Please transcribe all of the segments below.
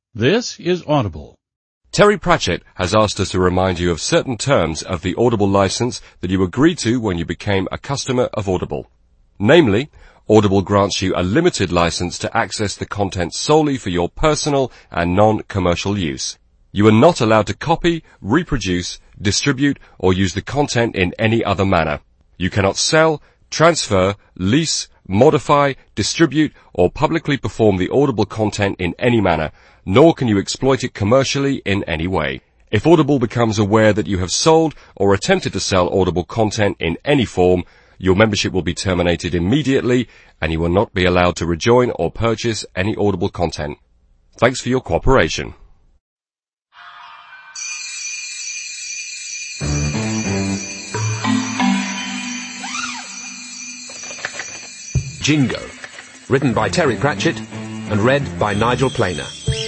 This is Audible. Terry Pratchett has asked us to remind you of certain terms of the Audible license that you agreed to when you became a customer of Audible. Namely, Audible grants you a limited license to access the content solely for your personal and non-commercial use. You are not allowed to copy, reproduce, distribute, or use the content in any other manner. You cannot sell, transfer, lease, modify, distribute, or publicly perform the Audible content in any manner, nor can you exploit it commercially in any way. If Audible becomes aware that you have sold or attempted to sell Audible content in any form, your membership will be terminated immediately and you will not be allowed to rejoin or purchase any Audible content. Thanks for your cooperation. Jingo, written by Terry Pratchett and read by Nigel Planer.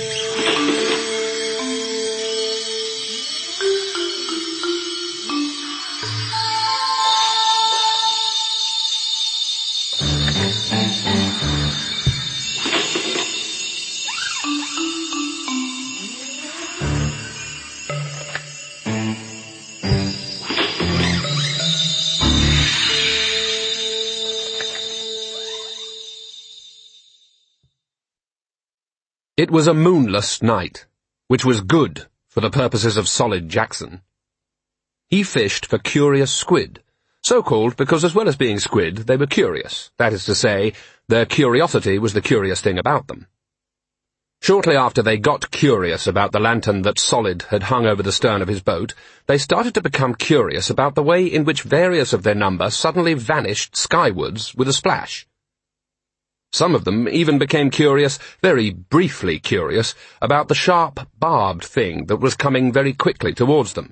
It was a moonless night, which was good for the purposes of Solid Jackson. He fished for curious squid, so called because as well as being squid, they were curious. That is to say, their curiosity was the curious thing about them. Shortly after they got curious about the lantern that Solid had hung over the stern of his boat, they started to become curious about the way in which various of their number suddenly vanished skywards with a splash. Some of them even became curious, very briefly curious, about the sharp, barbed thing that was coming very quickly towards them.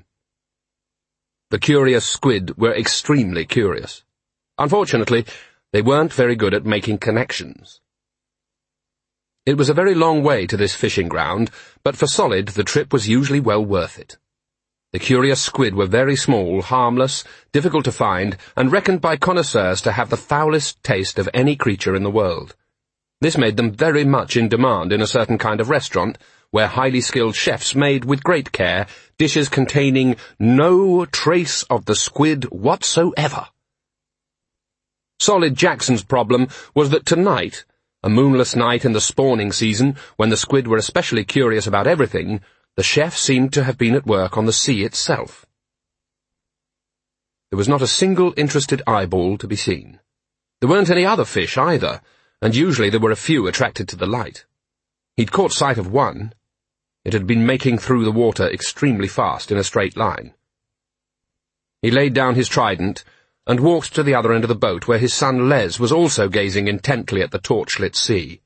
The curious squid were extremely curious. Unfortunately, they weren't very good at making connections. It was a very long way to this fishing ground, but for Solid the trip was usually well worth it. The curious squid were very small, harmless, difficult to find, and reckoned by connoisseurs to have the foulest taste of any creature in the world. This made them very much in demand in a certain kind of restaurant, where highly skilled chefs made with great care dishes containing no trace of the squid whatsoever. Solid Jackson's problem was that tonight, a moonless night in the spawning season, when the squid were especially curious about everything, the chef seemed to have been at work on the sea itself. There was not a single interested eyeball to be seen. There weren't any other fish either, and usually there were a few attracted to the light. He'd caught sight of one. It had been making through the water extremely fast in a straight line. He laid down his trident and walked to the other end of the boat where his son Les was also gazing intently at the torchlit sea.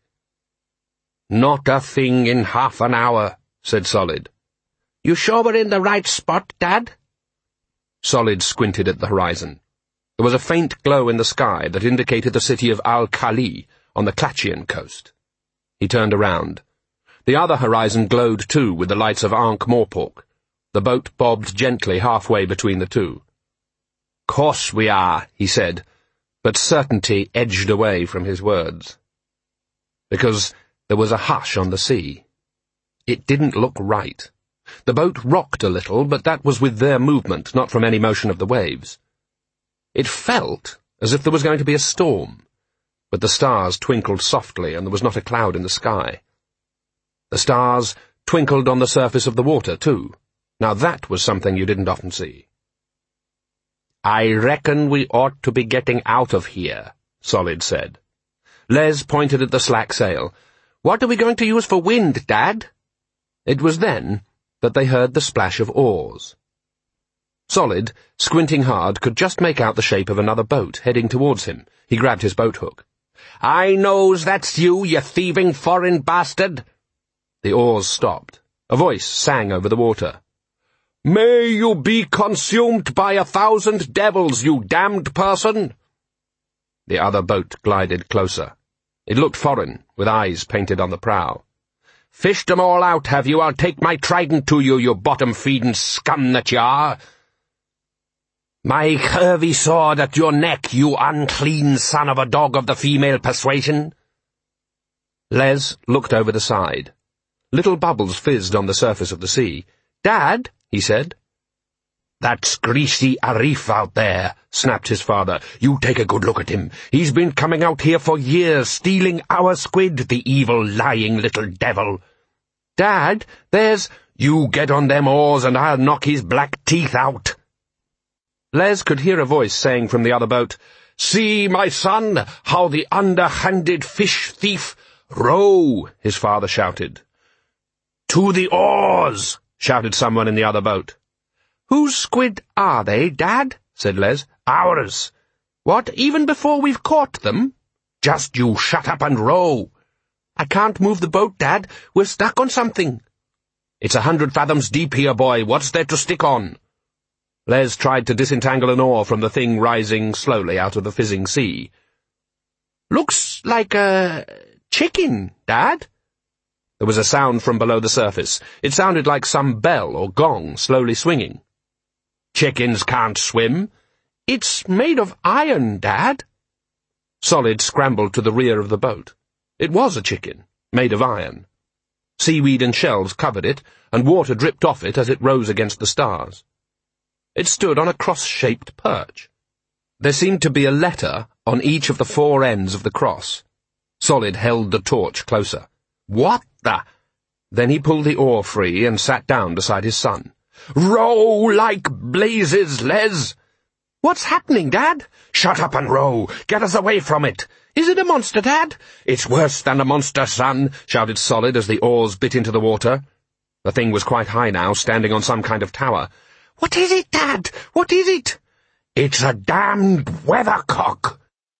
"Not a thing in half an hour," said Solid. "You sure we're in the right spot, Dad?" Solid squinted at the horizon. There was a faint glow in the sky that indicated the city of Al-Khali on the Klatchian coast. He turned around. The other horizon glowed too with the lights of Ankh-Morpork. The boat bobbed gently halfway between the two. "Course we are," he said, but certainty edged away from his words. Because there was a hush on the sea. It didn't look right. The boat rocked a little, but that was with their movement, not from any motion of the waves. It felt as if there was going to be a storm, but the stars twinkled softly and there was not a cloud in the sky. The stars twinkled on the surface of the water, too. Now that was something you didn't often see. "I reckon we ought to be getting out of here," Solid said. Les pointed at the slack sail. "What are we going to use for wind, Dad?" It was then that they heard the splash of oars. Solid, squinting hard, could just make out the shape of another boat heading towards him. He grabbed his boat hook. "I knows that's you, you thieving foreign bastard!" The oars stopped. A voice sang over the water. "May you be consumed by 1,000 devils, you damned person!" The other boat glided closer. It looked foreign, with eyes painted on the prow. "Fished 'em all out, have you? I'll take my trident to you, you bottom-feeding scum that you are!" "My curvy sword at your neck, you unclean son of a dog of the female persuasion!" Les looked over the side. Little bubbles fizzed on the surface of the sea. "Dad," he said. "That's greasy Arif out there," snapped his father. "You take a good look at him. He's been coming out here for years, stealing our squid, the evil, lying little devil." "Dad, there's—" "You get on them oars and I'll knock his black teeth out." Les could hear a voice saying from the other boat, "See, my son, how the underhanded fish thief—" "Row!" his father shouted. "To the oars!" shouted someone in the other boat. "Whose squid are they, Dad?" said Les. "Ours." "What, even before we've caught them?" "Just you shut up and row." "I can't move the boat, Dad. We're stuck on something." "It's 100 fathoms deep here, boy. What's there to stick on?" Les tried to disentangle an oar from the thing rising slowly out of the fizzing sea. "Looks like a chicken, Dad." There was a sound from below the surface. It sounded like some bell or gong slowly swinging. "Chickens can't swim." "It's made of iron, Dad." Solid scrambled to the rear of the boat. It was a chicken, made of iron. Seaweed and shells covered it, and water dripped off it as it rose against the stars. It stood on a cross-shaped perch. There seemed to be a letter on each of the 4 ends of the cross. Solid held the torch closer. "What the—" Then he pulled the oar free and sat down beside his son. "Row like blazes, Les!" "What's happening, Dad?" "Shut up and row! Get us away from it!" "Is it a monster, Dad?" "It's worse than a monster, son," shouted Solid as the oars bit into the water. The thing was quite high now, standing on some kind of tower. "What is it, Dad? What is it?" "It's a damned weathercock."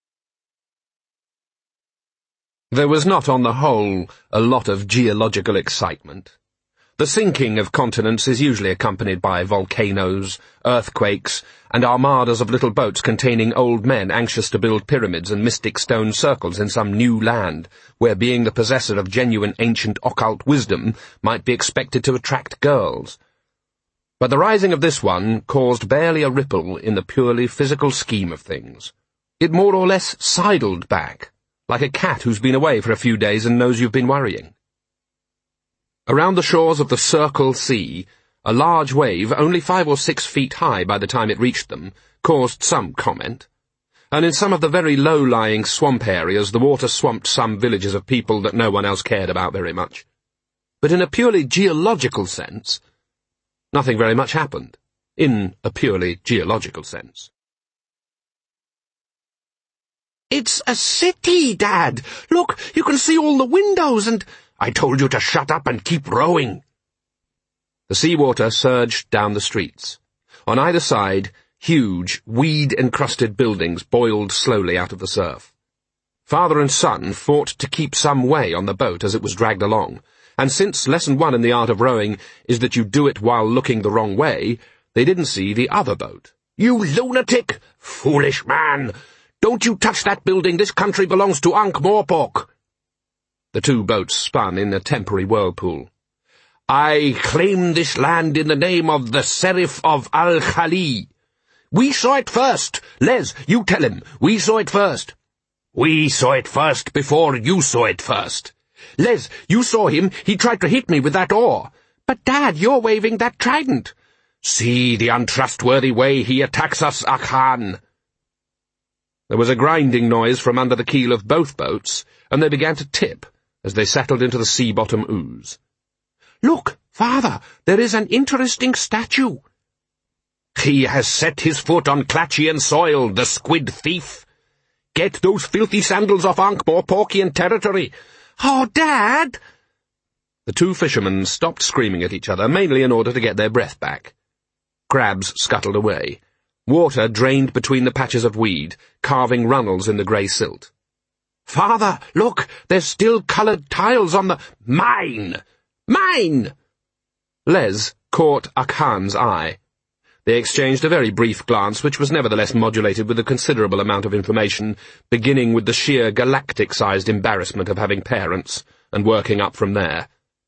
There was not, on the whole, a lot of geological excitement. The sinking of continents is usually accompanied by volcanoes, earthquakes, and armadas of little boats containing old men anxious to build pyramids and mystic stone circles in some new land, where being the possessor of genuine ancient occult wisdom might be expected to attract girls. But the rising of this one caused barely a ripple in the purely physical scheme of things. It more or less sidled back, like a cat who's been away for a few days and knows you've been worrying. Around the shores of the Circle Sea, a large wave, only 5 or 6 feet high by the time it reached them, caused some comment, and in some of the very low-lying swamp areas the water swamped some villages of people that no one else cared about very much. But in a purely geological sense, nothing very much happened, in a purely geological sense. "It's a city, Dad! Look, you can see all the windows and—" "I told you to shut up and keep rowing." The seawater surged down the streets. On either side, huge, weed-encrusted buildings boiled slowly out of the surf. Father and son fought to keep some way on the boat as it was dragged along, and since Lesson 1 in the art of rowing is that you do it while looking the wrong way, they didn't see the other boat. "You lunatic! Foolish man! Don't you touch that building! This country belongs to Ankh-Morpork!" The 2 boats spun in a temporary whirlpool. "I claim this land in the name of the Serif of Al-Khali." "We saw it first! Les, you tell him! We saw it first!" "We saw it first before you saw it first!" "Les, you saw him! He tried to hit me with that oar!" "But, Dad, you're waving that trident!" "See the untrustworthy way he attacks us, Akhan!" There was a grinding noise from under the keel of both boats, and they began to tip as they settled into the sea-bottom ooze. "Look, Father, there is an interesting statue." "He has set his foot on Klatchian soil, the squid thief. Get those filthy sandals off Ankh-Morporkian territory." "Oh, Dad!" The 2 fishermen stopped screaming at each other, mainly in order to get their breath back. Crabs scuttled away. Water drained between the patches of weed, carving runnels in the grey silt. "Father, look, there's still coloured tiles on the—" "Mine! Mine!" Les caught Akhan's eye. They exchanged a very brief glance, which was nevertheless modulated with a considerable amount of information, beginning with the sheer galactic-sized embarrassment of having parents, and working up from there.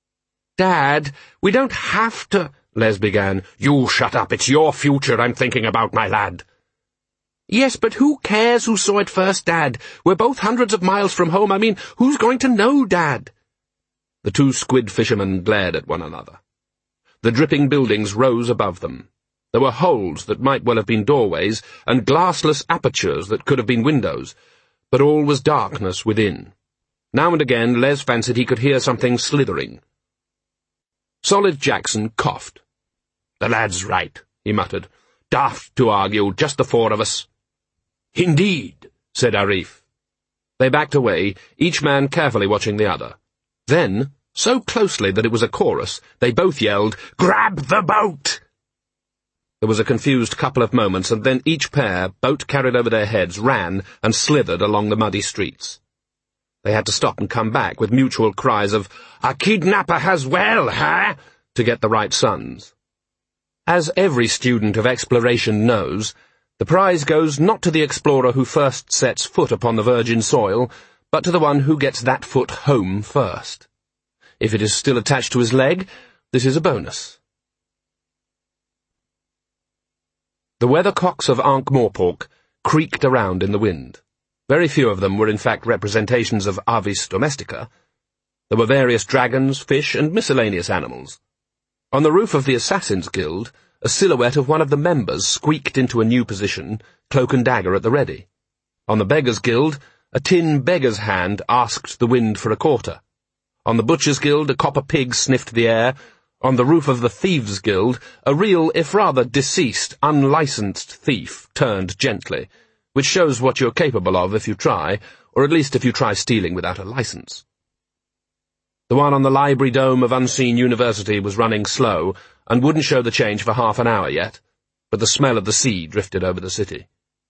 "Dad, we don't have to—" Les began. "You shut up, it's your future I'm thinking about, my lad." "Yes, but who cares who saw it first, Dad? We're both hundreds of miles from home. I mean, who's going to know, Dad?" The two squid fishermen glared at one another. The dripping buildings rose above them. There were holes that might well have been doorways, and glassless apertures that could have been windows, but all was darkness within. Now and again Les fancied he could hear something slithering. Solid Jackson coughed. "The lad's right," he muttered. "Daft to argue, just the four of us." "Indeed," said Arif. They backed away, each man carefully watching the other. Then, so closely that it was a chorus, they both yelled, "Grab the boat!" There was a confused couple of moments, and then each pair, boat carried over their heads, ran and slithered along the muddy streets. They had to stop and come back with mutual cries of, "A kidnapper has well, huh?" to get the right sons. As every student of exploration knows, the prize goes not to the explorer who first sets foot upon the virgin soil, but to the one who gets that foot home first. If it is still attached to his leg, this is a bonus. The weathercocks of Ankh-Morpork creaked around in the wind. Very few of them were in fact representations of Avis domestica. There were various dragons, fish, and miscellaneous animals. On the roof of the Assassin's Guild, a silhouette of one of the members squeaked into a new position, cloak and dagger at the ready. On the Beggars' Guild, a tin beggar's hand asked the wind for a quarter. On the Butcher's Guild, a copper pig sniffed the air. On the roof of the Thieves' Guild, a real, if rather deceased, unlicensed thief turned gently, which shows what you're capable of if you try, or at least if you try stealing without a license. The one on the library dome of Unseen University was running slow, and wouldn't show the change for half an hour yet, but the smell of the sea drifted over the city.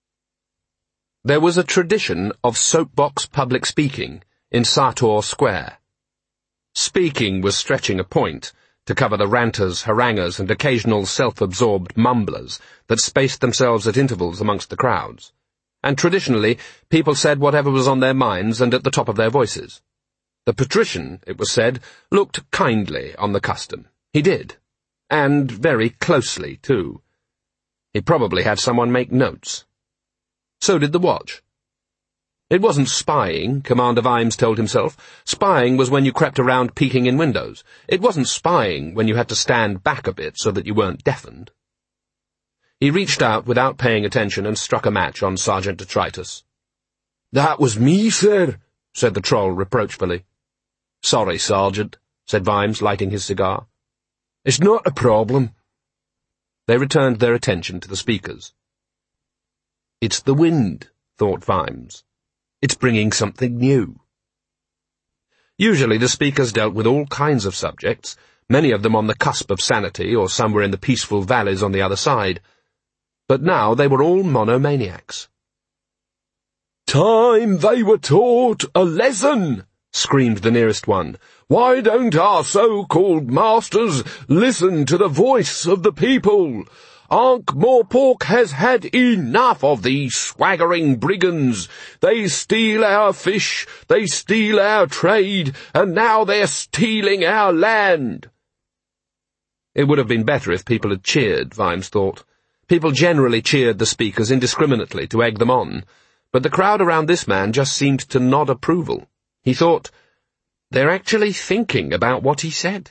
There was a tradition of soapbox public speaking in Sator Square. Speaking was stretching a point to cover the ranters, haranguers, and occasional self-absorbed mumblers that spaced themselves at intervals amongst the crowds. And traditionally, people said whatever was on their minds and at the top of their voices. The patrician, it was said, looked kindly on the custom. He did. And very closely, too. He probably had someone make notes. So did the watch. It wasn't spying, Commander Vimes told himself. Spying was when you crept around peeking in windows. It wasn't spying when you had to stand back a bit so that you weren't deafened. He reached out without paying attention and struck a match on Sergeant Detritus. "That was me, sir," said the troll reproachfully. "Sorry, Sergeant," said Vimes, lighting his cigar. "It's not a problem." They returned their attention to the speakers. "It's the wind," thought Vimes. "It's bringing something new." Usually the speakers dealt with all kinds of subjects, many of them on the cusp of sanity or somewhere in the peaceful valleys on the other side. But now they were all monomaniacs. "Time they were taught a lesson," screamed the nearest one. "Why don't our so-called masters listen to the voice of the people? Ankh-Morpork has had enough of these swaggering brigands. They steal our fish, they steal our trade, and now they're stealing our land." It would have been better if people had cheered, Vimes thought. People generally cheered the speakers indiscriminately to egg them on, but the crowd around this man just seemed to nod approval. He thought, they're actually thinking about what he said.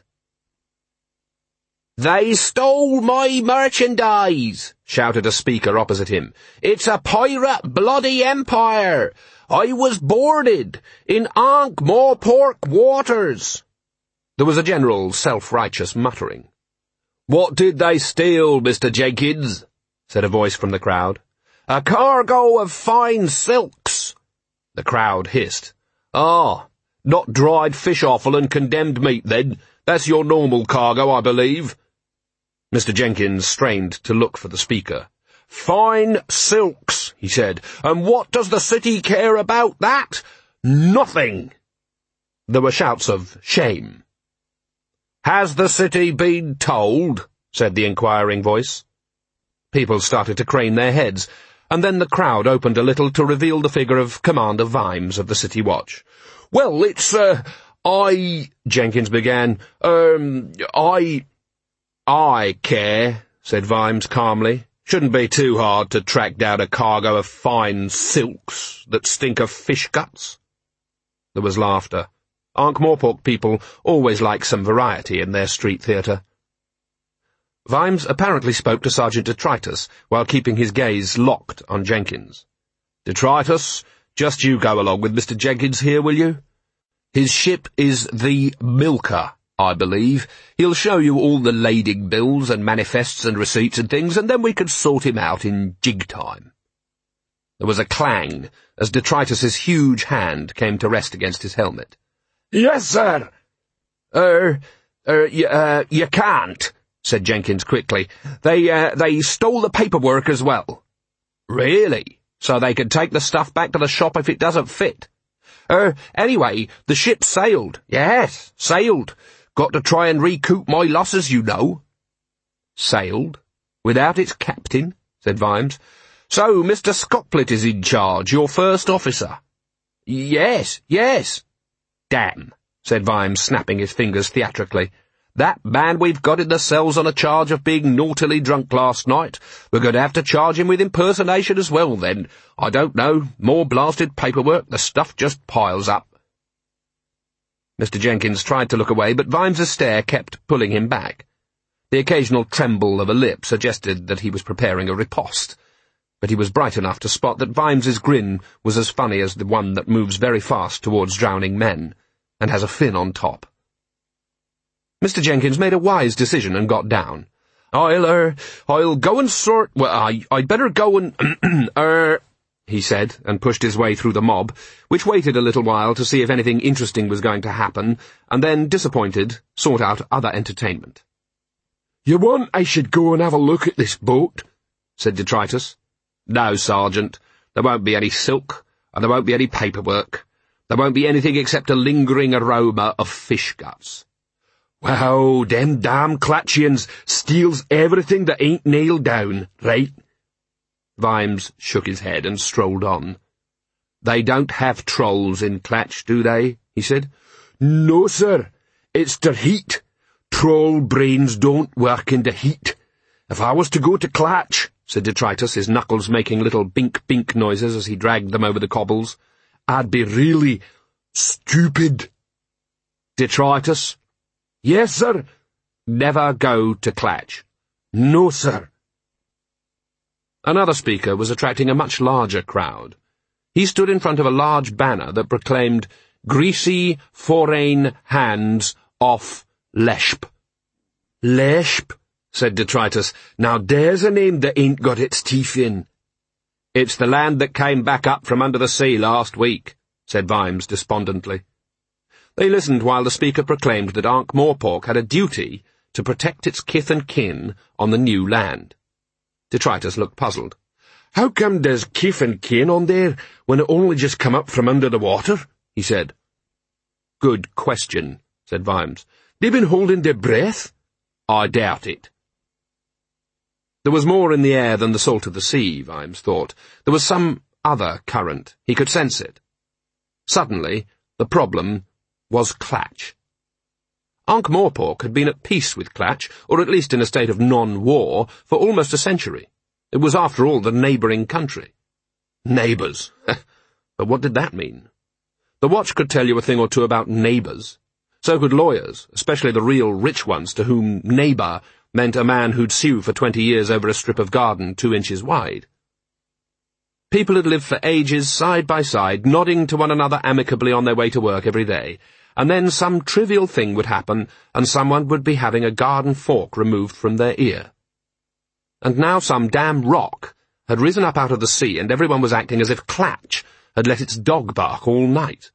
"They stole my merchandise," shouted a speaker opposite him. "It's a pirate bloody empire. I was boarded in Ankh-Morpork waters." There was a general self-righteous muttering. "What did they steal, Mr. Jenkins?" said a voice from the crowd. "A cargo of fine silks." The crowd hissed. "Ah, not dried fish offal and condemned meat, then. That's your normal cargo, I believe." Mr. Jenkins strained to look for the speaker. "Fine silks," he said. "And what does the city care about that? Nothing." There were shouts of shame. "Has the city been told?" said the inquiring voice. People started to crane their heads, and then the crowd opened a little to reveal the figure of Commander Vimes of the City Watch. "Well, it's, Jenkins began. I care," said Vimes calmly. "Shouldn't be too hard to track down a cargo of fine silks that stink of fish guts." There was laughter. Ankh-Morpork people always like some variety in their street theatre. Vimes apparently spoke to Sergeant Detritus while keeping his gaze locked on Jenkins. "Detritus, just you go along with Mr. Jenkins here, will you? His ship is the Milker, I believe. He'll show you all the lading bills and manifests and receipts and things, and then we can sort him out in jig time." There was a clang as Detritus's huge hand came to rest against his helmet. "Yes, sir." You can't," said Jenkins quickly. They stole the paperwork as well." "Really? So they can take the stuff back to the shop if it doesn't fit?" Anyway, the ship sailed." "Yes, sailed. Got to try and recoup my losses, you know." "Sailed? Without its captain?" said Vimes. "So Mr. Scoplet is in charge, your first officer?" Yes. "Damn," said Vimes, snapping his fingers theatrically. "That man we've got in the cells on a charge of being naughtily drunk last night. We're going to have to charge him with impersonation as well, then. I don't know. More blasted paperwork. The stuff just piles up." Mr. Jenkins tried to look away, but Vimes's stare kept pulling him back. The occasional tremble of a lip suggested that he was preparing a riposte, but he was bright enough to spot that Vimes's grin was as funny as the one that moves very fast towards drowning men, and has a fin on top. Mr. Jenkins made a wise decision and got down. I'll go and sort— well, I'd better go and— he said, and pushed his way through the mob, which waited a little while to see if anything interesting was going to happen, and then, disappointed, sought out other entertainment. "You want I should go and have a look at this boat?" said Detritus. "No, Sergeant. There won't be any silk, and there won't be any paperwork. There won't be anything except a lingering aroma of fish guts." "Wow, them damn Clatchians steals everything that ain't nailed down, right?" Vimes shook his head and strolled on. "They don't have trolls in Clatch, do they?" he said. "No, sir. It's der heat. Troll brains don't work in the heat. If I was to go to Clatch," said Detritus, his knuckles making little bink-bink noises as he dragged them over the cobbles, "I'd be really stupid." "Detritus?" "Yes, sir." "Never go to Clatch." "No, sir." Another speaker was attracting a much larger crowd. He stood in front of a large banner that proclaimed, "Greasy foreign hands off Leshp." "Leshp," said Detritus. "Now there's a name that ain't got its teeth in." "It's the land that came back up from under the sea last week," said Vimes despondently. They listened while the speaker proclaimed that Ankh-Morpork had a duty to protect its kith and kin on the new land. Detritus looked puzzled. "How come there's kith and kin on there when it only just come up from under the water?" he said. "Good question," said Vimes. "They've been holding their breath?" "I doubt it." There was more in the air than the salt of the sea, Vimes thought. There was some other current. He could sense it. Suddenly, the problem was Clatch. Ankh-Morpork had been at peace with Clatch, or at least in a state of non-war, for almost a century. It was, after all, the neighbouring country. Neighbours. But what did that mean? The watch could tell you a thing or two about neighbours. So could lawyers, especially the real rich ones, to whom neighbour meant a man who'd sue for 20 years over a strip of garden 2 inches wide. People had lived for ages side by side, nodding to one another amicably on their way to work every day, and then some trivial thing would happen, and someone would be having a garden fork removed from their ear. And now some damn rock had risen up out of the sea, and everyone was acting as if Clatch had let its dog bark all night.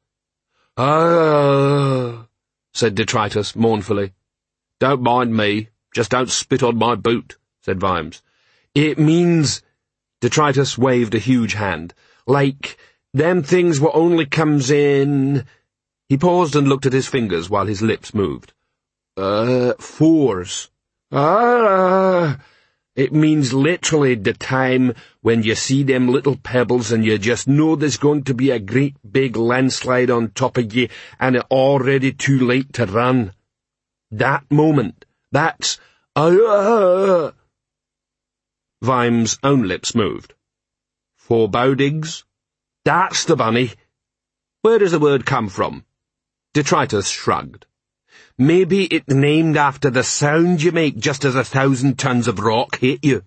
"Ah," said Detritus mournfully. "Don't mind me, just don't spit on my boot," said Vimes. "It means—" Detritus waved a huge hand. "Like, them things what only comes in—" He paused and looked at his fingers while his lips moved. "Fours. It means literally the time when you see them little pebbles and you just know there's going to be a great big landslide on top of you and it's already too late to run. That moment. That's— Vimes' own lips moved. "Forebodings? That's the bunny. Where does the word come from?" Detritus shrugged. Maybe it's named after the sound you make just as 1,000 tons of rock hit you.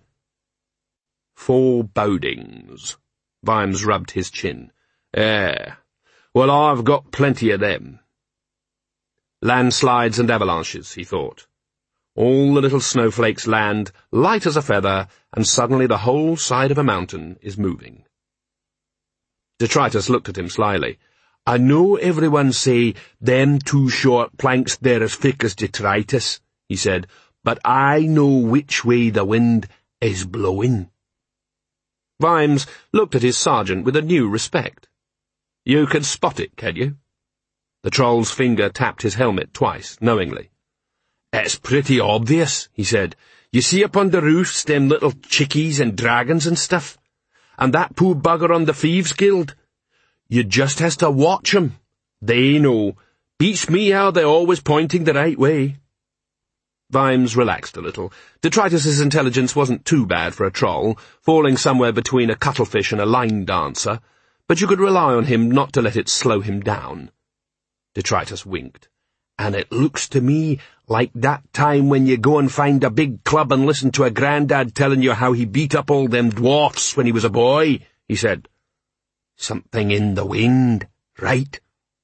Forebodings. Vimes rubbed his chin. Well, I've got plenty of them. Landslides and avalanches, he thought. All the little snowflakes land, light as a feather, and suddenly the whole side of a mountain is moving. Detritus looked at him slyly. I know everyone say, them 2 short planks they're as thick as detritus, he said, but I know which way the wind is blowing. Vimes looked at his sergeant with a new respect. You can spot it, can you? The troll's finger tapped his helmet twice, knowingly. It's pretty obvious, he said. You see up on the roofs them little chickies and dragons and stuff? And that poor bugger on the Thieves' Guild? You just has to watch 'em. They know. Beats me how they're always pointing the right way. Vimes relaxed a little. Detritus's intelligence wasn't too bad for a troll, falling somewhere between a cuttlefish and a line dancer, but you could rely on him not to let it slow him down. Detritus winked. And it looks to me like that time when you go and find a big club and listen to a grandad telling you how he beat up all them dwarfs when he was a boy, he said. Something in the wind, right?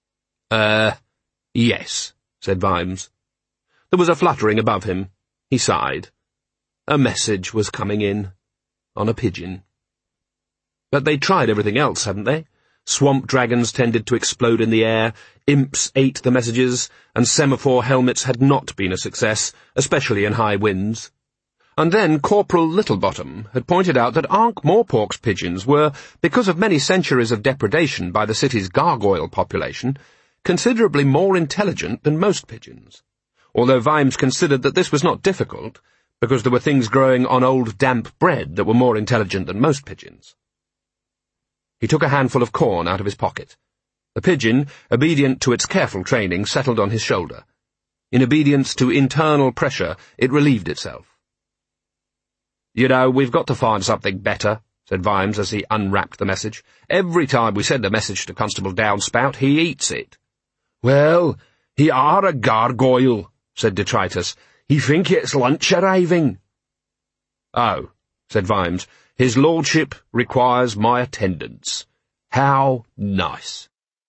Yes, said Vimes. There was a fluttering above him. He sighed. A message was coming in, on a pigeon. But they'd tried everything else, hadn't they? Swamp dragons tended to explode in the air, imps ate the messages, and semaphore helmets had not been a success, especially in high winds. And then Corporal Littlebottom had pointed out that Ankh-Morpork's pigeons were, because of many centuries of depredation by the city's gargoyle population, considerably more intelligent than most pigeons, although Vimes considered that this was not difficult, because there were things growing on old damp bread that were more intelligent than most pigeons. He took a handful of corn out of his pocket. The pigeon, obedient to its careful training, settled on his shoulder. In obedience to internal pressure, it relieved itself. You know, we've got to find something better, said Vimes as he unwrapped the message. Every time we send a message to Constable Downspout, he eats it. Well, he are a gargoyle, said Detritus. He think it's lunch arriving. Oh, said Vimes, his lordship requires my attendance. How nice.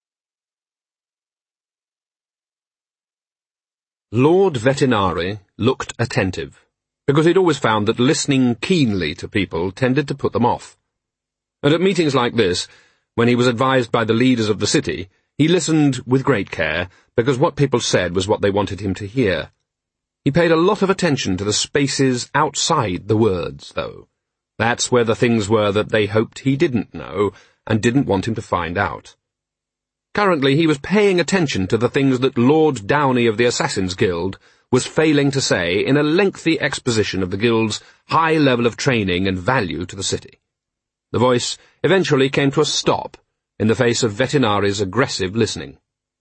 Lord Vetinari looked attentive, because he'd always found that listening keenly to people tended to put them off. And at meetings like this, when he was advised by the leaders of the city, he listened with great care, because what people said was what they wanted him to hear. He paid a lot of attention to the spaces outside the words, though. That's where the things were that they hoped he didn't know, and didn't want him to find out. Currently he was paying attention to the things that Lord Downey of the Assassin's Guild was failing to say in a lengthy exposition of the Guild's high level of training and value to the city. The voice eventually came to a stop in the face of Vetinari's aggressive listening.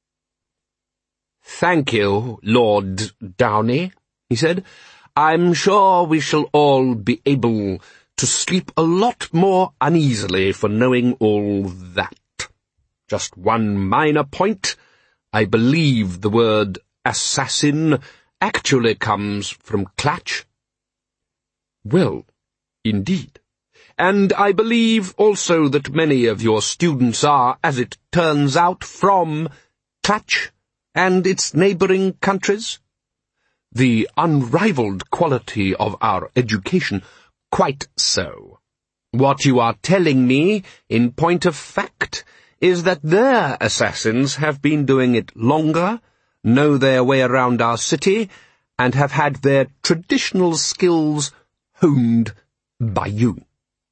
"Thank you, Lord Downey," he said. "I'm sure we shall all be able to sleep a lot more uneasily for knowing all that. Just one minor point. I believe the word assassin actually comes from Clatch." "Well, indeed. And I believe also that many of your students are, as it turns out, from Clatch and its neighbouring countries. The unrivalled quality of our education, quite so. What you are telling me, in point of fact, is that their assassins have been doing it longer, know their way around our city, and have had their traditional skills honed by you."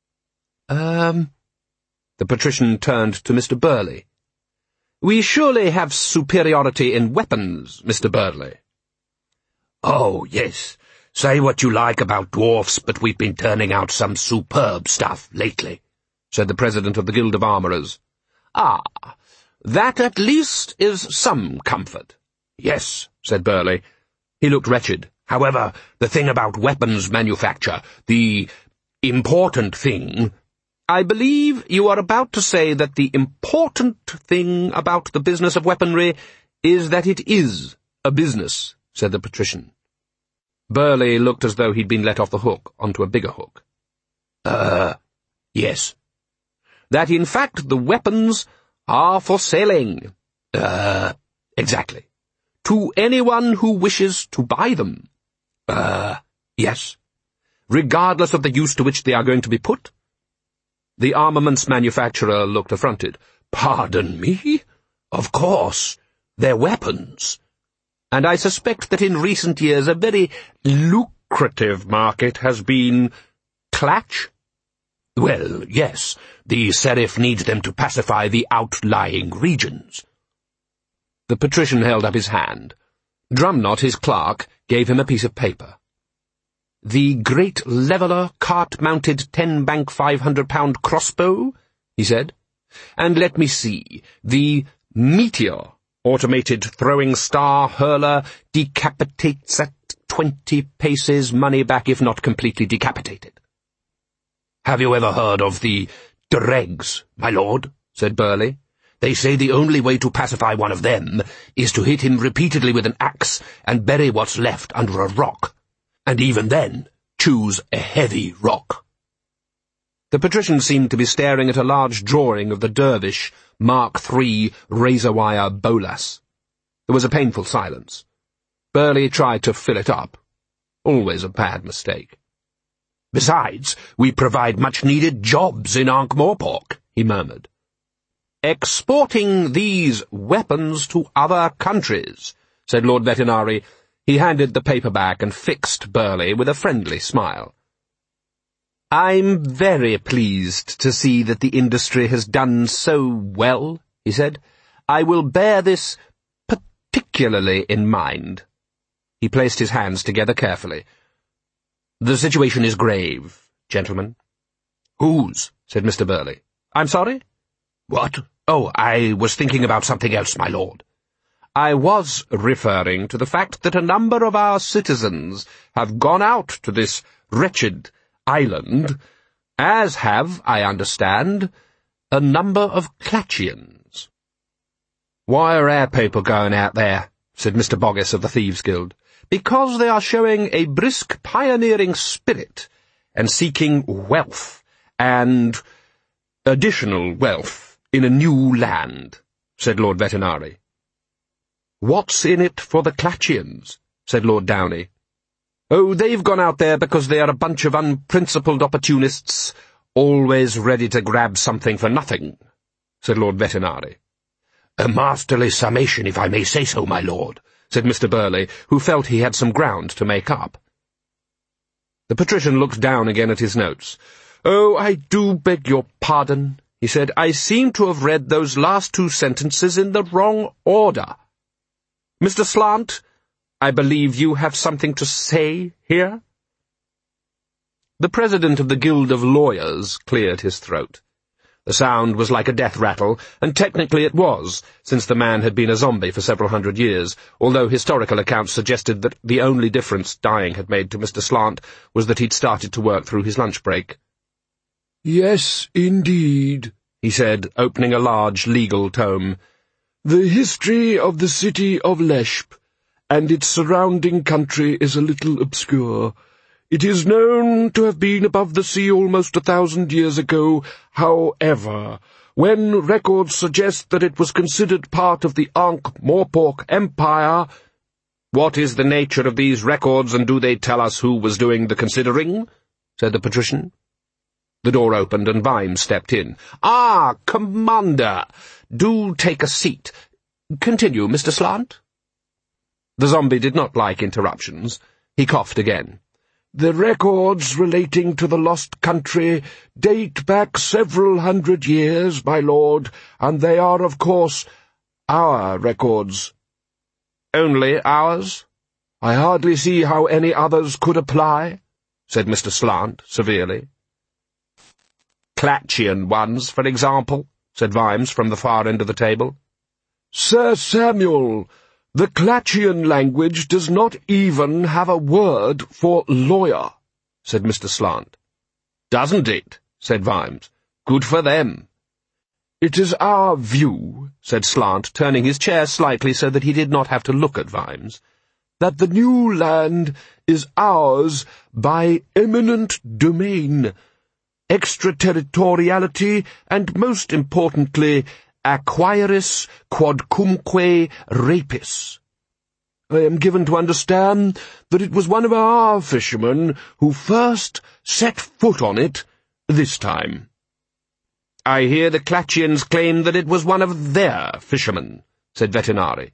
The patrician turned to Mr. Burley. "We surely have superiority in weapons, Mr. Burley." "Oh, yes. Say what you like about dwarfs, but we've been turning out some superb stuff lately," said the president of the Guild of Armourers. "Ah, that at least is some comfort." "Yes," said Burley. He looked wretched. "However, the thing about weapons manufacture, the important thing—" "I believe you are about to say that the important thing about the business of weaponry is that it is a business," said the patrician. Burley looked as though he'd been let off the hook onto a bigger hook. Yes. That in fact the weapons are for selling. Exactly. To anyone who wishes to buy them. Yes. Regardless of the use to which they are going to be put? The armaments manufacturer looked affronted. "Pardon me? Of course. They're weapons. And I suspect that in recent years a very lucrative market has been Klatch? Well, yes, the Serif needs them to pacify the outlying regions." The patrician held up his hand. Drumknott, his clerk, gave him a piece of paper. "The Great Leveller cart-mounted 10-bank £500 crossbow," he said. "And let me see, the Meteor automated throwing star hurler decapitates at 20 paces, money back if not completely decapitated." "Have you ever heard of the dregs, my lord?" said Burley. "They say the only way to pacify one of them is to hit him repeatedly with an axe and bury what's left under a rock. And even then, choose a heavy rock." The patrician seemed to be staring at a large drawing of the Dervish Mark III razor-wire bolas. There was a painful silence. Burley tried to fill it up. Always a bad mistake. "Besides, we provide much-needed jobs in Ankh-Morpork," he murmured. "Exporting these weapons to other countries," said Lord Vetinari. He handed the paper back and fixed Burley with a friendly smile. "I'm very pleased to see that the industry has done so well," he said. "I will bear this particularly in mind." He placed his hands together carefully. "The situation is grave, gentlemen." "Whose?" said Mr. Burley. "I'm sorry?" "What? Oh, I was thinking about something else, my lord." "I was referring to the fact that a number of our citizens have gone out to this wretched island, as have, I understand, a number of Klatchians." "Why are our people going out there?" said Mr. Boggis of the Thieves' Guild. "Because they are showing a brisk pioneering spirit, and seeking wealth, and additional wealth, in a new land," said Lord Vetinari. "What's in it for the Klatchians?" said Lord Downey. "Oh, they've gone out there because they are a bunch of unprincipled opportunists, always ready to grab something for nothing," said Lord Vetinari. "A masterly summation, if I may say so, my lord," said Mr. Burley, who felt he had some ground to make up. The patrician looked down again at his notes. "Oh, I do beg your pardon," he said. "I seem to have read those last two sentences in the wrong order. Mr. Slant, I believe you have something to say here?" The president of the Guild of Lawyers cleared his throat. The sound was like a death rattle, and technically it was, since the man had been a zombie for several hundred years, although historical accounts suggested that the only difference dying had made to Mr. Slant was that he'd started to work through his lunch break. "Yes, indeed," he said, opening a large legal tome. "The history of the city of Leshp and its surrounding country is a little obscure. It is known to have been above the sea almost 1,000 years ago. However, when records suggest that it was considered part of the Ankh-Morpork Empire—" "What is the nature of these records, and do they tell us who was doing the considering?" said the patrician. The door opened, and Vimes stepped in. "Ah, Commander! Do take a seat. Continue, Mr. Slant." The zombie did not like interruptions. He coughed again. "The records relating to the lost country date back several hundred years, my lord, and they are, of course, our records." "Only ours?" "I hardly see how any others could apply," said Mr. Slant severely. "Klatchian ones, for example," said Vimes from the far end of the table. "Sir Samuel, the Klatchian language does not even have a word for lawyer," said Mr. Slant. "Doesn't it?" said Vimes. "Good for them." "It is our view," said Slant, turning his chair slightly so that he did not have to look at Vimes, "that the new land is ours by eminent domain, extraterritoriality, and, most importantly, acquiris quodcumque rapis. I am given to understand that it was one of our fishermen who first set foot on it this time." "I hear the Clatchians claim that it was one of their fishermen," said Vetinari.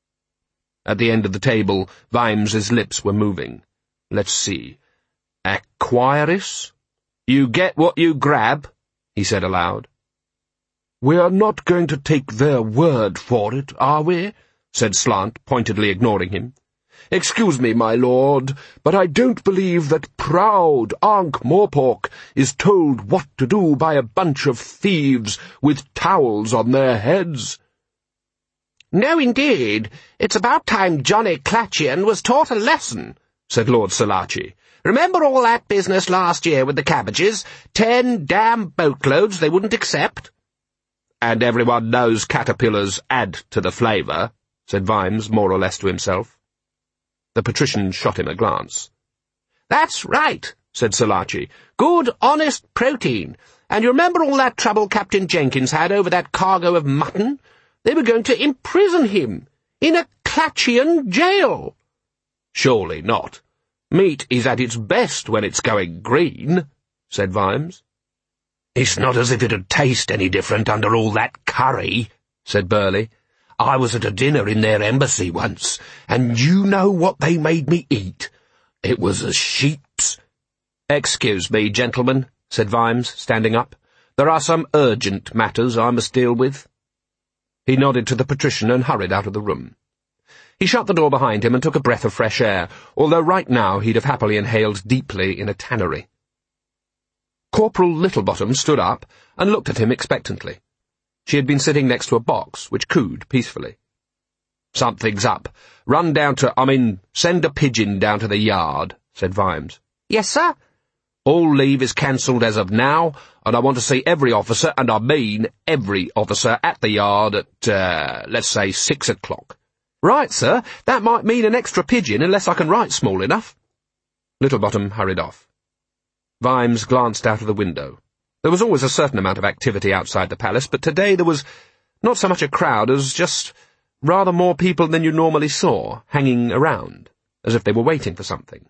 At the end of the table, Vimes's lips were moving. "Let's see. Acquiris? You get what you grab," he said aloud. "We are not going to take their word for it, are we?" said Slant, pointedly ignoring him. "Excuse me, my lord, but I don't believe that proud Ankh-Morpork is told what to do by a bunch of thieves with towels on their heads." "No, indeed. It's about time Johnny Clatchian was taught a lesson," said Lord Salachi. "Remember all that business last year with the cabbages? 10 damn boatloads they wouldn't accept." "And everyone knows caterpillars add to the flavour," said Vimes, more or less to himself. The patrician shot him a glance. "That's right," said Salachi. "Good, honest protein. And you remember all that trouble Captain Jenkins had over that cargo of mutton? They were going to imprison him in a Clatchian jail." "Surely not. Meat is at its best when it's going green," said Vimes. "It's not as if it'd taste any different under all that curry," said Burley. "I was at a dinner in their embassy once, and you know what they made me eat? It was a sheep's." "Excuse me, gentlemen," said Vimes, standing up. "There are some urgent matters I must deal with." He nodded to the patrician and hurried out of the room. He shut the door behind him and took a breath of fresh air, although right now he'd have happily inhaled deeply in a tannery. Corporal Littlebottom stood up and looked at him expectantly. She had been sitting next to a box, which cooed peacefully. "Something's up. Send a pigeon down to the yard," said Vimes. "Yes, sir." "All leave is cancelled as of now, and I want to see every officer, and I mean every officer, at the yard at, let's say 6 o'clock. "Right, sir. That might mean an extra pigeon, unless I can write small enough." Littlebottom hurried off. Vimes glanced out of the window. There was always a certain amount of activity outside the palace, but today there was not so much a crowd as just rather more people than you normally saw, hanging around, as if they were waiting for something.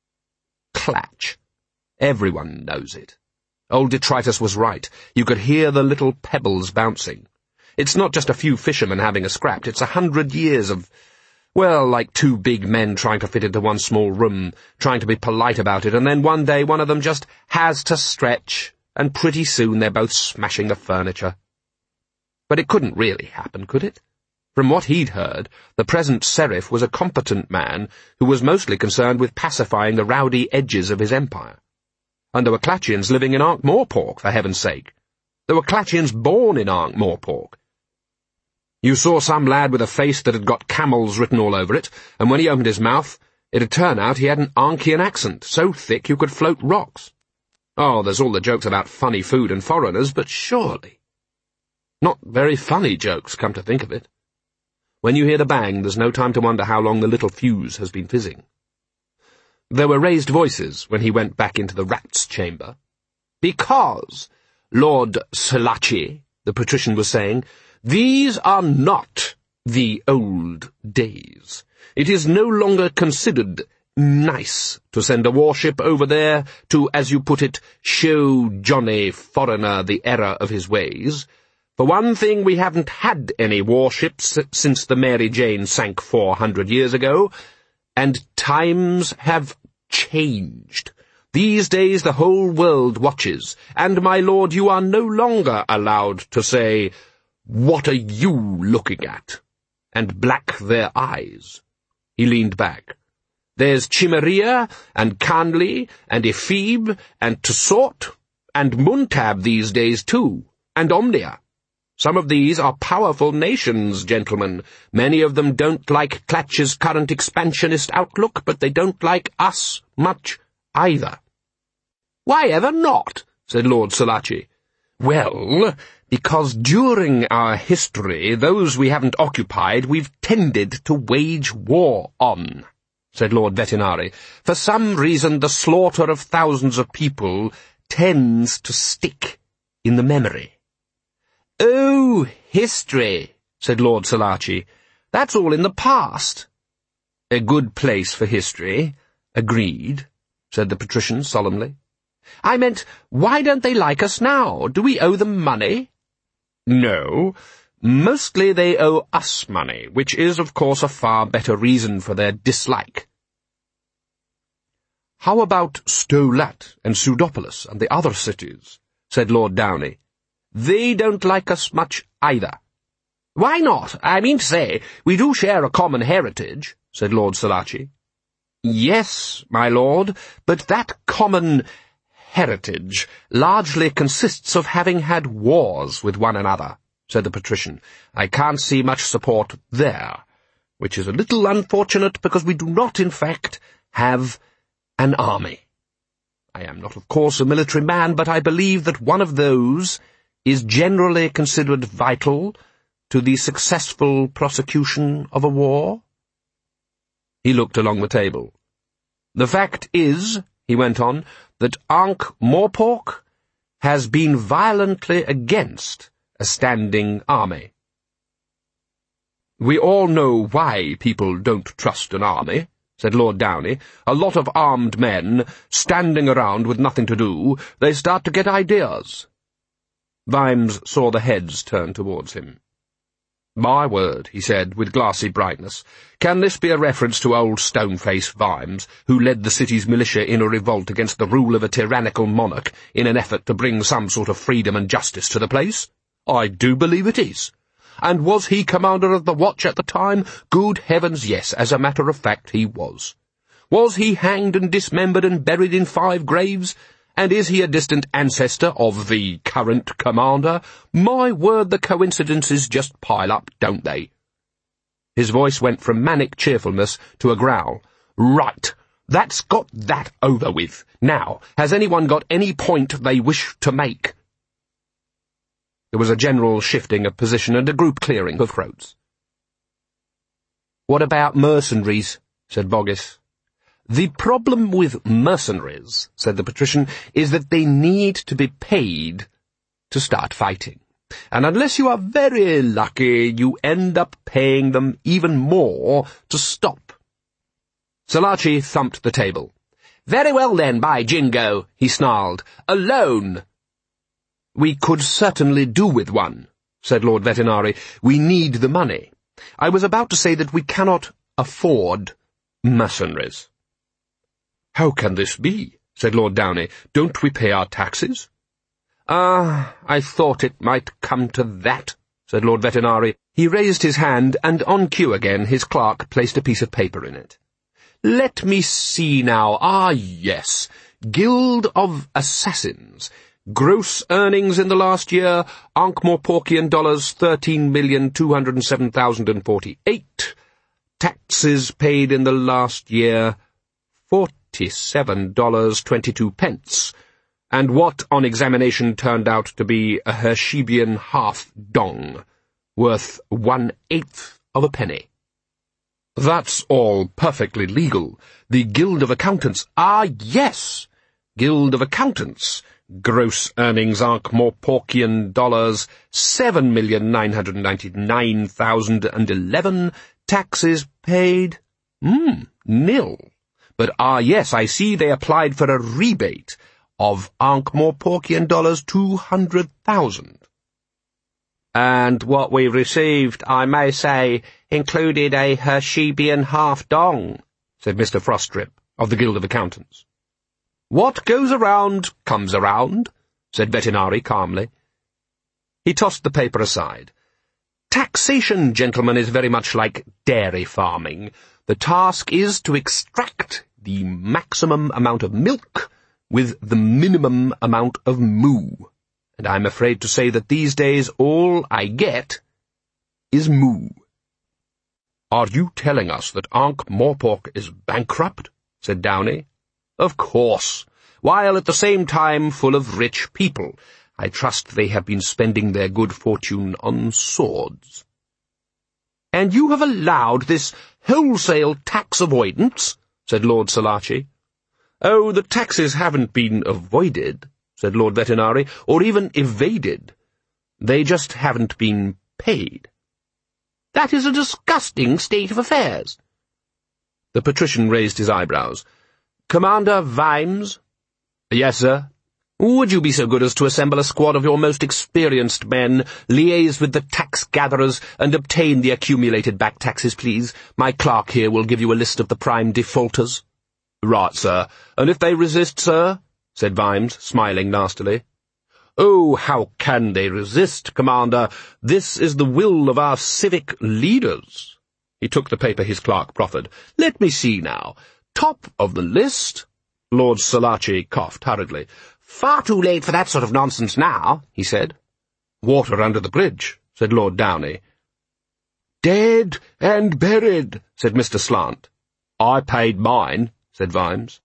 Clatch. Everyone knows it. Old Detritus was right. You could hear the little pebbles bouncing. It's not just a few fishermen having a scrap, it's 100 years of, well, like 2 big men trying to fit into one small room, trying to be polite about it, and then one day one of them just has to stretch, and pretty soon they're both smashing the furniture. But it couldn't really happen, could it? From what he'd heard, the present Seraph was a competent man who was mostly concerned with pacifying the rowdy edges of his empire. And there were Clatchians living in Ankh-Morpork, for heaven's sake. There were Clatchians born in Ankh-Morpork. You saw some lad with a face that had got camels written all over it, and when he opened his mouth, it'd turn out he had an Ankhian accent, so thick you could float rocks. Oh, there's all the jokes about funny food and foreigners, but surely. Not very funny jokes, come to think of it. When you hear the bang, there's no time to wonder how long the little fuse has been fizzing. There were raised voices when he went back into the rat's chamber. "Because, Lord Salachi," the patrician was saying, "these are not the old days. It is no longer considered nice to send a warship over there to, as you put it, show Johnny Foreigner the error of his ways. For one thing, we haven't had any warships since the Mary Jane sank 400 years ago, and times have changed. These days the whole world watches, and, my lord, you are no longer allowed to say, 'What are you looking at?' and black their eyes." He leaned back. "There's Chimeria, and Canley, and Ephebe, and Tessort, and Muntab these days too, and Omnia. Some of these are powerful nations, gentlemen. Many of them don't like Clatch's current expansionist outlook, but they don't like us much either." "Why ever not?" said Lord Salachi. "Well, Because during our history, those we haven't occupied, we've tended to wage war on, said Lord Vetinari. For some reason, the slaughter of thousands of people tends to stick in the memory. Oh, history, said Lord Salaci. That's all in the past. A good place for history, agreed, said the patrician solemnly. I meant, why don't they like us now? Do we owe them money? No, mostly they owe us money, which is, of course, a far better reason for their dislike. How about Stolat and Pseudopolis and the other cities? Said Lord Downey. They don't like us much either. Why not? I mean to say, we do share a common heritage, said Lord Salaci. Yes, my lord, but that common heritage largely consists of having had wars with one another, said the patrician. I can't see much support there, which is a little unfortunate because we do not, in fact, have an army. I am not, of course, a military man, but I believe that one of those is generally considered vital to the successful prosecution of a war. He looked along the table. The fact is, he went on, that Ankh-Morpork has been violently against a standing army. We all know why people don't trust an army, said Lord Downey. A lot of armed men, standing around with nothing to do, they start to get ideas. Vimes saw the heads turn towards him. My word, he said, with glassy brightness. Can this be a reference to old stone-face Vimes, who led the city's militia in a revolt against the rule of a tyrannical monarch in an effort to bring some sort of freedom and justice to the place? I do believe it is. And was he commander of the watch at the time? Good heavens, yes, as a matter of fact he was. Was he hanged and dismembered and buried in 5 graves? And is he a distant ancestor of the current commander? My word, the coincidences just pile up, don't they? His voice went from manic cheerfulness to a growl. Right, that's got that over with. Now, has anyone got any point they wish to make? There was a general shifting of position and a group clearing of throats. What about mercenaries? Said Boggis. The problem with mercenaries, said the patrician, is that they need to be paid to start fighting. And unless you are very lucky, you end up paying them even more to stop. Salaci thumped the table. Very well then, by jingo, he snarled. A loan. We could certainly do with one, said Lord Vetinari. We need the money. I was about to say that we cannot afford mercenaries. How can this be? Said Lord Downey. Don't we pay our taxes? I thought it might come to that, said Lord Vetinari. He raised his hand, and on cue again his clerk placed a piece of paper in it. Let me see now. Yes. Guild of Assassins. Gross earnings in the last year, Ankh-Morporkian dollars 13,207,048. Taxes paid in the last year, $47.22, and what on examination turned out to be a Hershebian half-dong, worth 1/8 of a penny. That's all perfectly legal. The Guild of Accountants. Yes! Guild of Accountants. Gross earnings Ankh-Morporkian dollars 7,999,011. Taxes paid? Nil. But yes, I see they applied for a rebate of Ankh-Morporkian dollars 200,000. And what we received, I may say, included a Hershebian half-dong, said Mr. Frostrip, of the Guild of Accountants. What goes around comes around, said Vetinari calmly. He tossed the paper aside. Taxation, gentlemen, is very much like dairy farming. The task is to extract the maximum amount of milk with the minimum amount of moo. And I'm afraid to say that these days all I get is moo. Are you telling us that Ankh-Morpork is bankrupt? Said Downey. Of course, while at the same time full of rich people. I trust they have been spending their good fortune on swords." "And you have allowed this wholesale tax avoidance?" said Lord Salaci. "Oh, the taxes haven't been avoided," said Lord Vetinari, "or even evaded. They just haven't been paid." "That is a disgusting state of affairs." The patrician raised his eyebrows. "Commander Vimes?" "Yes, sir." "Would you be so good as to assemble a squad of your most experienced men, liaise with the tax-gatherers, and obtain the accumulated back taxes, please? My clerk here will give you a list of the prime defaulters." "Right, sir. And if they resist, sir?" said Vimes, smiling nastily. "Oh, how can they resist, Commander? This is the will of our civic leaders." He took the paper his clerk proffered. "Let me see now. Top of the list—" Lord Salaci coughed hurriedly. "Far too late for that sort of nonsense now," he said. "Water under the bridge," said Lord Downey. "Dead and buried," said Mr. Slant. "I paid mine," said Vimes.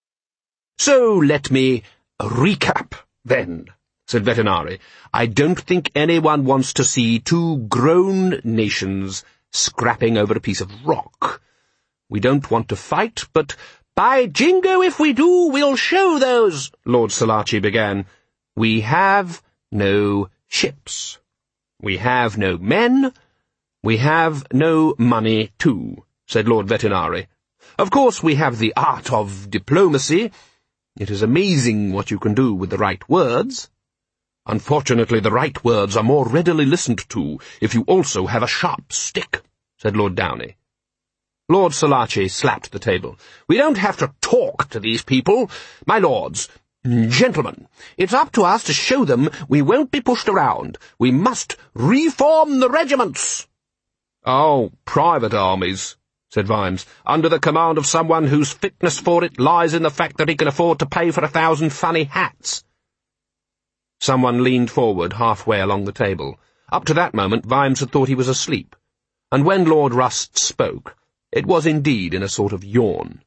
"So let me recap, then," said Vetinari. "I don't think anyone wants to see two grown nations scrapping over a piece of rock. We don't want to fight, but—" "By jingo, if we do, we'll show those," Lord Salaci began. "We have no ships. We have no men. We have no money, too," said Lord Vetinari. "Of course we have the art of diplomacy. It is amazing what you can do with the right words. Unfortunately, the right words are more readily listened to if you also have a sharp stick," said Lord Downey. Lord Salaci slapped the table. "We don't have to talk to these people. My lords, gentlemen, it's up to us to show them we won't be pushed around. We must reform the regiments." "Oh, private armies," said Vimes, "under the command of someone whose fitness for it lies in the fact that he can afford to pay for 1,000 funny hats." Someone leaned forward halfway along the table. Up to that moment Vimes had thought he was asleep, and when Lord Rust spoke, it was indeed in a sort of yawn.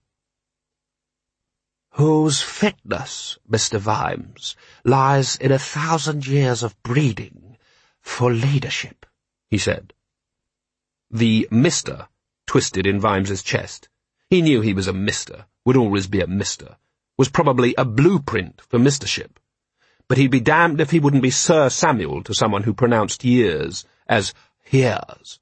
"Whose fitness, Mr. Vimes, lies in 1,000 years of breeding for leadership," he said. The Mr. twisted in Vimes's chest. He knew he was a Mr., would always be a Mr., was probably a blueprint for mistership. But he'd be damned if he wouldn't be Sir Samuel to someone who pronounced years as years.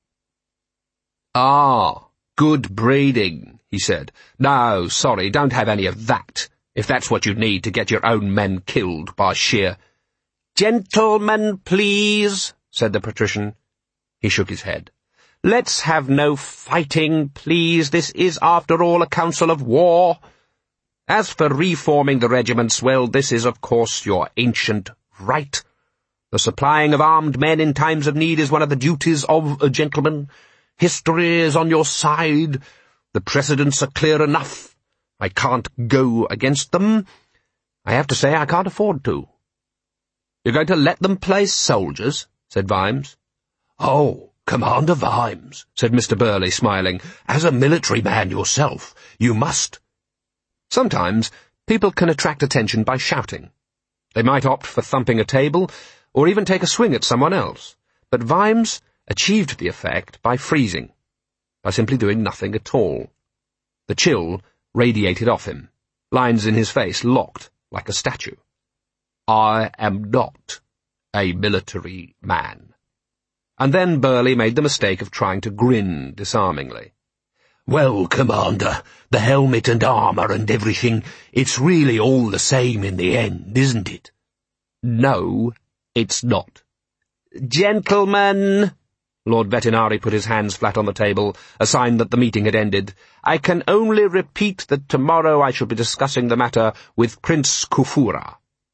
"Ah, good breeding," he said. "No, sorry, don't have any of that, if that's what you need to get your own men killed by sheer—" "Gentlemen, please," said the patrician. He shook his head. "Let's have no fighting, please. This is, after all, a council of war. As for reforming the regiments, well, this is, of course, your ancient right. The supplying of armed men in times of need is one of the duties of a gentleman. History is on your side. The precedents are clear enough. I can't go against them. I have to say I can't afford to." "You're going to let them play soldiers?" said Vimes. "Oh, Commander Vimes," said Mr. Burley, smiling, "as a military man yourself, you must—" Sometimes people can attract attention by shouting. They might opt for thumping a table, or even take a swing at someone else, but Vimes achieved the effect by freezing, by simply doing nothing at all. The chill radiated off him, lines in his face locked like a statue. "I am not a military man." And then Burley made the mistake of trying to grin disarmingly. "Well, Commander, the helmet and armour and everything, it's really all the same in the end, isn't it?" "No, it's not." "Gentlemen," Lord Vetinari put his hands flat on the table, a sign that the meeting had ended, "I can only repeat that tomorrow I shall be discussing the matter with Prince Kufura."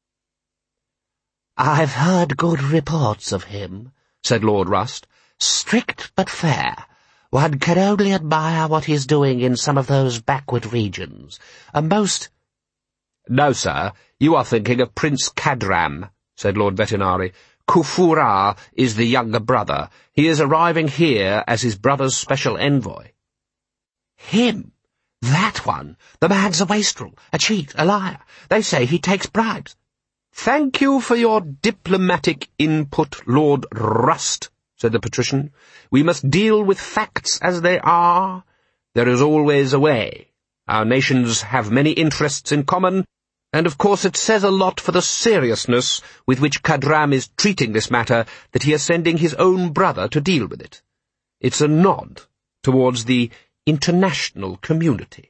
"I've heard good reports of him," said Lord Rust. "Strict but fair. One can only admire what he's doing in some of those backward regions. A most—" "No, sir, you are thinking of Prince Cadram," said Lord Vetinari. "Kufura is the younger brother. He is arriving here as his brother's special envoy." "Him? That one? The man's a wastrel, a cheat, a liar. They say he takes bribes." "Thank you for your diplomatic input, Lord Rust," said the patrician. "We must deal with facts as they are. There is always a way. Our nations have many interests in common, and of course it says a lot for the seriousness with which Cadram is treating this matter that he is sending his own brother to deal with it. It's a nod towards the international community."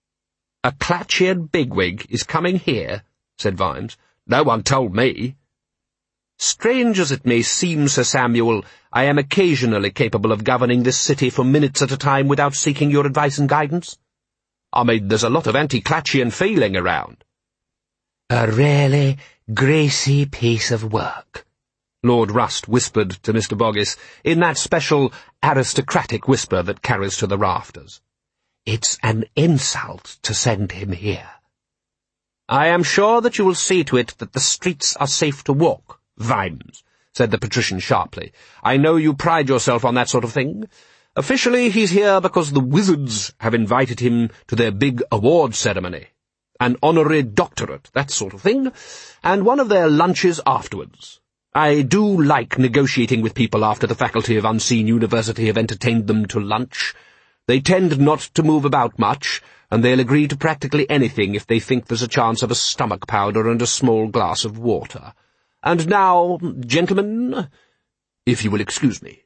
"A Clatchian bigwig is coming here," said Vimes. "No one told me." "Strange as it may seem, Sir Samuel, I am occasionally capable of governing this city for minutes at a time without seeking your advice and guidance. I mean, there's a lot of anti-Clatchian feeling around." "A really greasy piece of work," Lord Rust whispered to Mr. Boggis, in that special aristocratic whisper that carries to the rafters. "It's an insult to send him here." "I am sure that you will see to it that the streets are safe to walk, Vimes," said the patrician sharply. "I know you pride yourself on that sort of thing. Officially, he's here because the wizards have invited him to their big award ceremony. An honorary doctorate, that sort of thing, and one of their lunches afterwards. I do like negotiating with people after the Faculty of Unseen University have entertained them to lunch. They tend not to move about much, and they'll agree to practically anything if they think there's a chance of a stomach powder and a small glass of water. And now, gentlemen, if you will excuse me."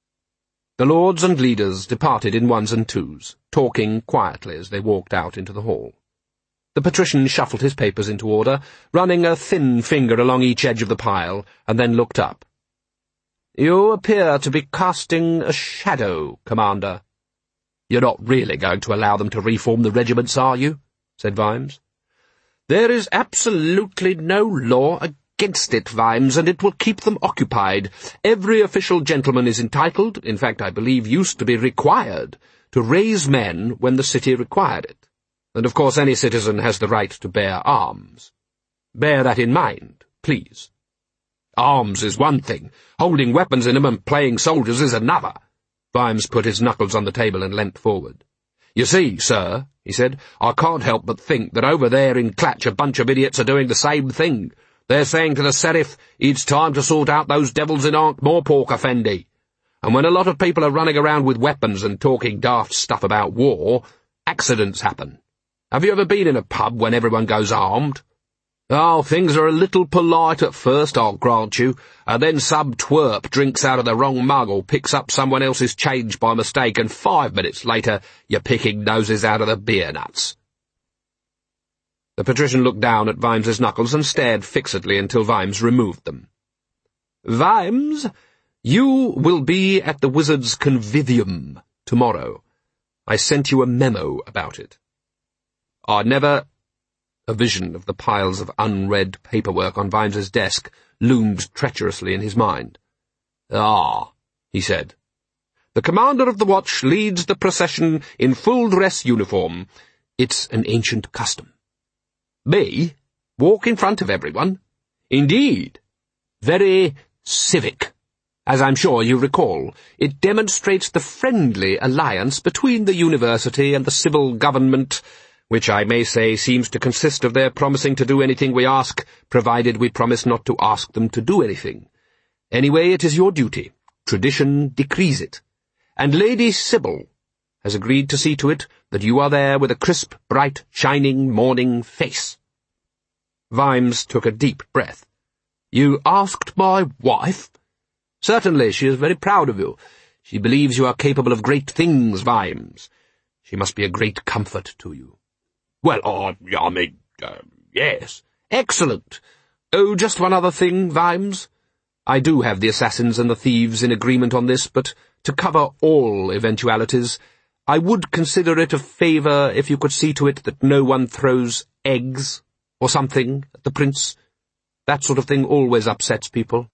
The lords and leaders departed in ones and twos, talking quietly as they walked out into the hall. The patrician shuffled his papers into order, running a thin finger along each edge of the pile, and then looked up. "You appear to be casting a shadow, Commander." "You're not really going to allow them to reform the regiments, are you?" said Vimes. "There is absolutely no law against it, Vimes, and it will keep them occupied. Every official gentleman is entitled, in fact I believe used to be required, to raise men when the city required it. And of course any citizen has the right to bear arms. Bear that in mind, please. Arms is one thing, holding weapons in them and playing soldiers is another." Vimes put his knuckles on the table and leant forward. "You see, sir," he said, "I can't help but think that over there in Clatch a bunch of idiots are doing the same thing. They're saying to the Seraph, it's time to sort out those devils in Ankh-Morpork, Effendi. And when a lot of people are running around with weapons and talking daft stuff about war, accidents happen. Have you ever been in a pub when everyone goes armed? Oh, things are a little polite at first, I'll grant you, and then some twerp drinks out of the wrong mug or picks up someone else's change by mistake, and 5 minutes later you're picking noses out of the beer nuts." The patrician looked down at Vimes's knuckles and stared fixedly until Vimes removed them. "Vimes, you will be at the Wizards' Convivium tomorrow. I sent you a memo about it. I never—" A vision of the piles of unread paperwork on Vimes's desk loomed treacherously in his mind. "Ah," he said. "The commander of the watch leads the procession in full-dress uniform. It's an ancient custom." "Me? Walk in front of everyone?" "Indeed. Very civic. As I'm sure you recall, it demonstrates the friendly alliance between the university and the civil government, which I may say seems to consist of their promising to do anything we ask, provided we promise not to ask them to do anything. Anyway, it is your duty. Tradition decrees it. And Lady Sybil has agreed to see to it that you are there with a crisp, bright, shining morning face." Vimes took a deep breath. "You asked my wife?" "Certainly, she is very proud of you. She believes you are capable of great things, Vimes. She must be a great comfort to you." "Well, I mean, yes." "Excellent. Oh, just one other thing, Vimes. I do have the assassins and the thieves in agreement on this, but to cover all eventualities, I would consider it a favour if you could see to it that no one throws eggs or something at the prince. That sort of thing always upsets people."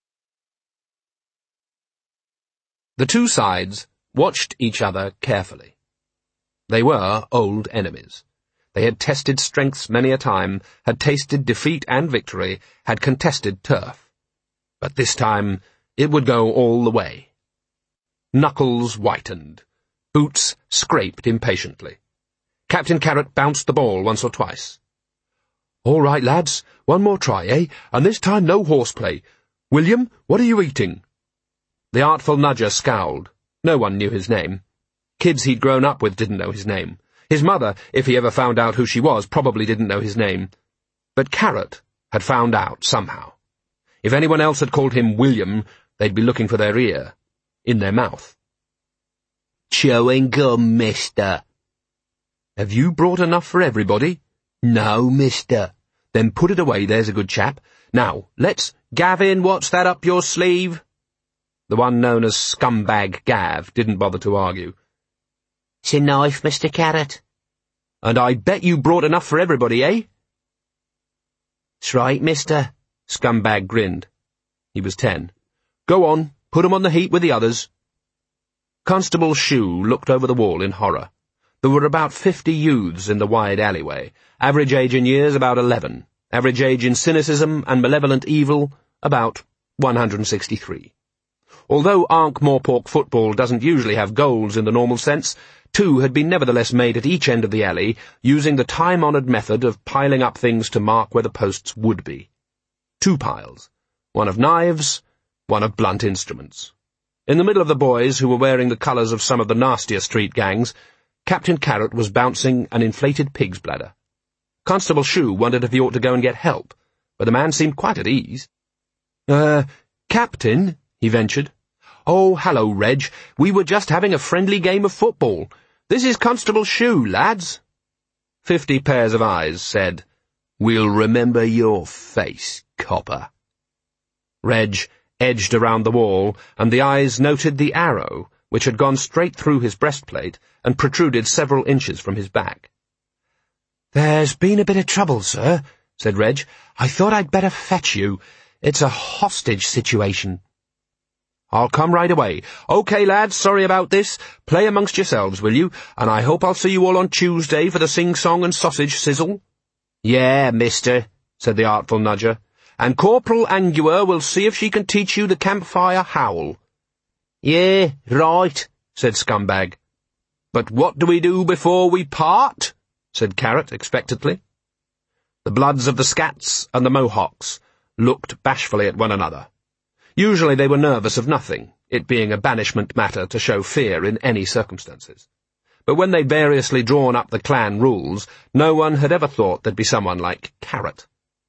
The two sides watched each other carefully. They were old enemies. They had tested strengths many a time, had tasted defeat and victory, had contested turf. But this time it would go all the way. Knuckles whitened. Boots scraped impatiently. Captain Carrot bounced the ball once or twice. "All right, lads, one more try, eh? And this time no horseplay. William, what are you eating?" The Artful Nudger scowled. No one knew his name. Kids he'd grown up with didn't know his name. His mother, if he ever found out who she was, probably didn't know his name. But Carrot had found out somehow. If anyone else had called him William, they'd be looking for their ear. In their mouth. "Chewing gum, mister." "Have you brought enough for everybody?" "No, mister." "Then put it away, there's a good chap. Now, let's— Gavin, what's that up your sleeve?" The one known as Scumbag Gav didn't bother to argue. "It's a knife, Mr. Carrot." "And I bet you brought enough for everybody, eh?" "'S right, mister." Scumbag grinned. He was 10. "Go on, put 'em on the heap with the others." Constable Shue looked over the wall in horror. There were about 50 youths in the wide alleyway, average age in years about 11, average age in cynicism and malevolent evil about 163. Although Ankh-Morpork football doesn't usually have goals in the normal sense, 2 had been nevertheless made at each end of the alley, using the time-honoured method of piling up things to mark where the posts would be. 2 piles, one of knives, one of blunt instruments. In the middle of the boys, who were wearing the colours of some of the nastier street gangs, Captain Carrot was bouncing an inflated pig's bladder. Constable Shue wondered if he ought to go and get help, but the man seemed quite at ease. "Captain," he ventured. "Oh, hello, Reg. We were just having a friendly game of football. This is Constable Shue, lads." 50 pairs of eyes said, "We'll remember your face, copper." Reg edged around the wall, and the eyes noted the arrow, which had gone straight through his breastplate and protruded several inches from his back. "There's been a bit of trouble, sir," said Reg. "I thought I'd better fetch you. It's a hostage situation." "I'll come right away. OK, lads, sorry about this. Play amongst yourselves, will you? And I hope I'll see you all on Tuesday for the sing-song and sausage sizzle." "Yeah, mister," said the Artful Nudger. "And Corporal Angua will see if she can teach you the campfire howl." "Yeah, right," said Scumbag. "But what do we do before we part?" said Carrot expectantly. The Bloods of the Scats and the Mohawks looked bashfully at one another. Usually they were nervous of nothing, it being a banishment matter to show fear in any circumstances. But when they'd variously drawn up the clan rules, no one had ever thought there'd be someone like Carrot.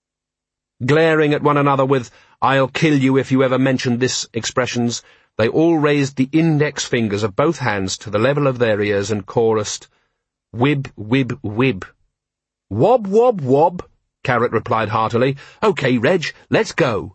Glaring at one another with, "I'll kill you if you ever mention this" expressions, they all raised the index fingers of both hands to the level of their ears and chorused, "Wib, wib, wib." "Wob, wob, wob," Carrot replied heartily. "OK, Reg, let's go."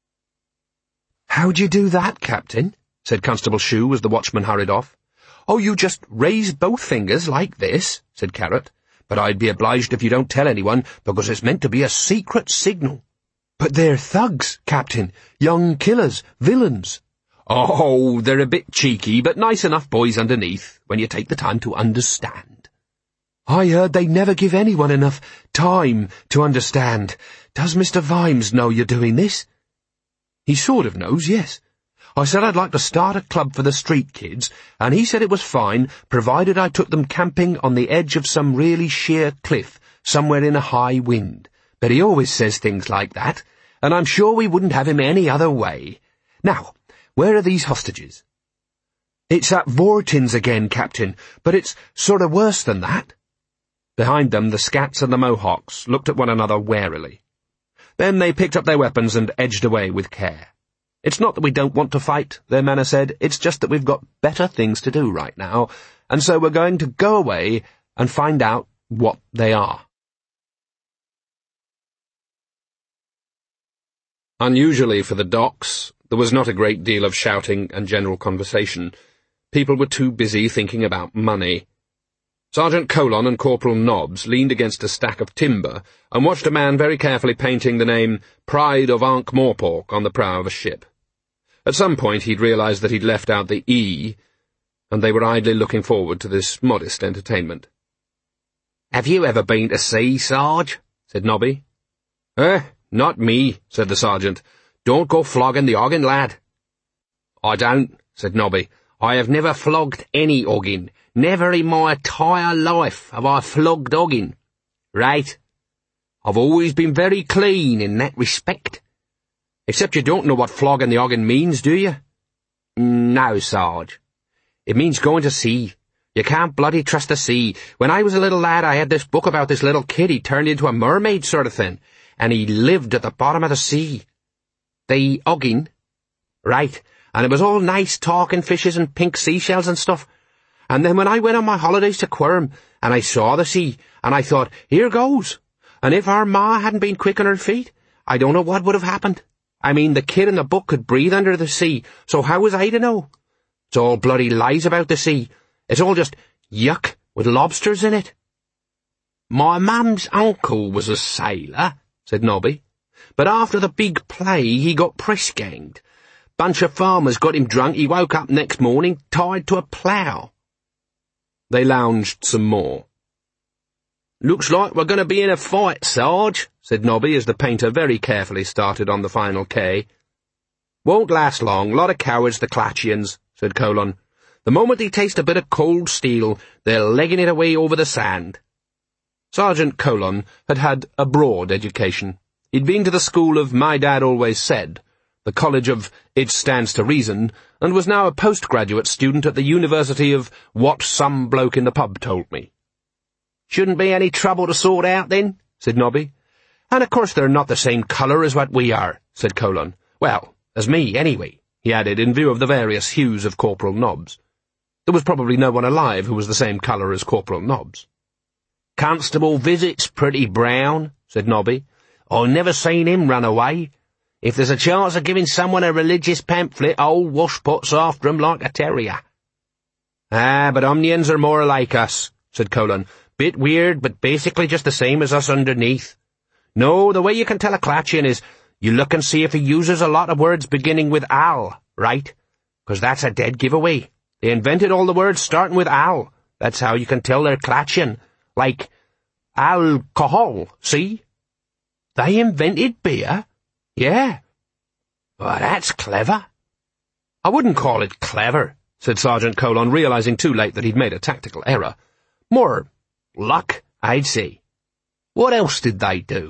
"How'd you do that, Captain?" said Constable Shue as the watchman hurried off. "Oh, you just raise both fingers like this," said Carrot. "But I'd be obliged if you don't tell anyone, because it's meant to be a secret signal." "But they're thugs, Captain. Young killers, villains." "Oh, they're a bit cheeky, but nice enough boys underneath, when you take the time to understand." "I heard they never give anyone enough time to understand. Does Mr. Vimes know you're doing this?" "He sort of knows, yes. I said I'd like to start a club for the street kids, and he said it was fine, provided I took them camping on the edge of some really sheer cliff, somewhere in a high wind. But he always says things like that, and I'm sure we wouldn't have him any other way. Now, where are these hostages?" "It's at Vortin's again, Captain, but it's sort of worse than that." Behind them, the Scats and the Mohawks looked at one another warily. Then they picked up their weapons and edged away with care. "It's not that we don't want to fight," their manner said, "it's just that we've got better things to do right now, and so we're going to go away and find out what they are." Unusually for the docks, there was not a great deal of shouting and general conversation. People were too busy thinking about money. Sergeant Colon and Corporal Nobbs leaned against a stack of timber and watched a man very carefully painting the name Pride of Ankh-Morpork on the prow of a ship. At some point he'd realized that he'd left out the E, and they were idly looking forward to this modest entertainment. "Have you ever been to sea, Sarge?" said Nobby. Not me," said the sergeant. "Don't go flogging the organ, lad." "I don't," said Nobby. "I have never flogged any organ. Never in my entire life have I flogged organ." "Right," I've always been very clean in that respect. Except you don't know what flogging the oggin means, do you? No, Sarge. It means going to sea. You can't bloody trust the sea. When I was a little lad, I had this book about this little kid. He turned into a mermaid sort of thing, and he lived at the bottom of the sea. The oggin. Right. And it was all nice talking fishes and pink seashells and stuff. And then when I went on my holidays to Quirm, and I saw the sea, and I thought, here goes. And if our ma hadn't been quick on her feet, I don't know what would have happened. I mean, the kid in the book could breathe under the sea, so how was I to know? It's all bloody lies about the sea. It's all just yuck with lobsters in it. My mum's uncle was a sailor, said Nobby. But after the big plague, he got press-ganged. Bunch of farmers got him drunk. He woke up next morning tied to a plough. They lounged some more. Looks like we're going to be in a fight, Sarge, said Nobby as the painter very carefully started on the final K. Won't last long. Lot of cowards, the Clatchians, said Colon. The moment they taste a bit of cold steel, they're legging it away over the sand. Sergeant Colon had had a broad education. He'd been to the school of My Dad Always Said, the college of It Stands to Reason, and was now a postgraduate student at the University of What Some Bloke in the Pub Told Me. Shouldn't be any trouble to sort out, then, said Nobby. And of course they're not the same colour as what we are, said Colon. Well, as me, anyway, he added, in view of the various hues of Corporal Nobbs. There was probably no one alive who was the same colour as Corporal Nobbs. Constable Visit's pretty brown, said Nobby. I never seen him run away. If there's a chance of giving someone a religious pamphlet, old Washpot's after 'em like a terrier. Ah, but Omnians are more like us, said Colon. Bit weird, but basically just the same as us underneath. No, the way you can tell a Clatchian is you look and see if he uses a lot of words beginning with al, right? 'Cause that's a dead giveaway. They invented all the words starting with al. That's how you can tell they're Clatchian. Like alcohol, see? They invented beer? Yeah. Well, that's clever. I wouldn't call it clever, said Sergeant Colon, realizing too late that he'd made a tactical error. More luck, I'd say. What else did they do?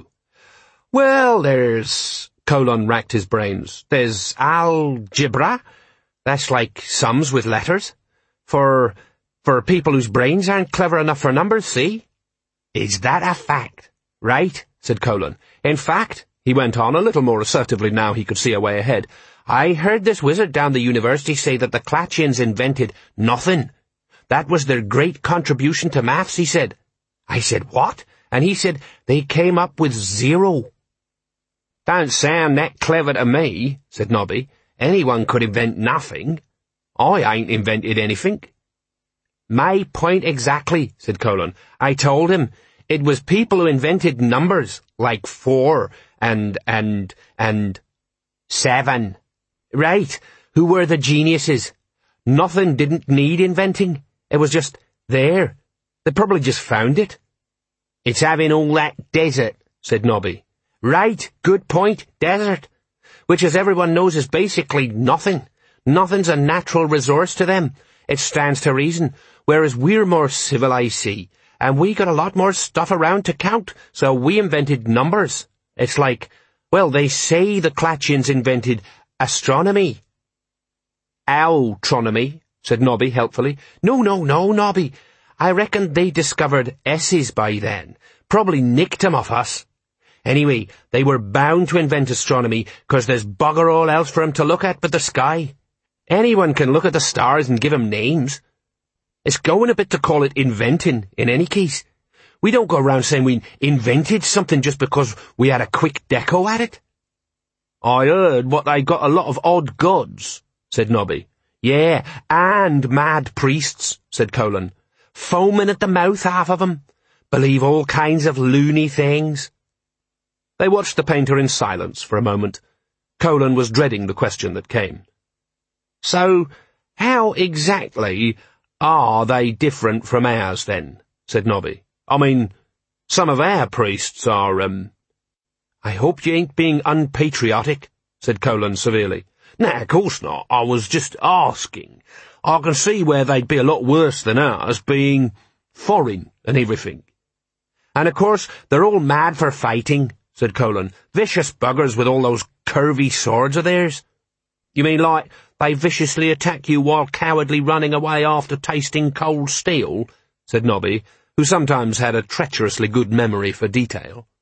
Well, there's... Colon racked his brains. There's algebra. That's like sums with letters. For people whose brains aren't clever enough for numbers, see? Is that a fact? Right, said Colon. In fact, he went on a little more assertively now he could see a way ahead, I heard this wizard down the university say that the Clatchians invented nothing. That was their great contribution to maths, he said. I said, what? And he said they came up with 0. Don't sound that clever to me, said Nobby. Anyone could invent nothing. I ain't invented anything. My point exactly, said Colon. I told him it was people who invented numbers, like 4 and 7. Right, who were the geniuses. Nothing didn't need inventing. It was just there. They probably just found it. It's having all that desert, said Nobby. Right, good point, desert. Which, as everyone knows, is basically nothing. Nothing's a natural resource to them. It stands to reason. Whereas we're more civilized, see, and we got a lot more stuff around to count, so we invented numbers. It's like, well, they say the Clatchians invented astronomy. Altronomy, said Nobby helpfully. No, Nobby. I reckon they discovered S's by then. Probably nicked 'em off us. Anyway, they were bound to invent astronomy, 'cause there's bugger all else for 'em to look at but the sky. Anyone can look at the stars and give 'em names. It's going a bit to call it inventing, in any case. We don't go around saying we invented something just because we had a quick deco at it. I heard what they got a lot of odd gods, said Nobby. Yeah, and mad priests, said Colon. Foaming at the mouth, half of 'em. Believe all kinds of loony things. They watched the painter in silence for a moment. Colon was dreading the question that came. So, how exactly are they different from ours, then? Said Nobby. I mean, some of our priests are, I hope you ain't being unpatriotic, said Colon severely. No, of course not. I was just asking. I can see where they'd be a lot worse than ours, being foreign and everything. And of course, they're all mad for fighting, said Colin. Vicious buggers with all those curvy swords of theirs. You mean like they viciously attack you while cowardly running away after tasting cold steel? Said Nobby, who sometimes had a treacherously good memory for detail.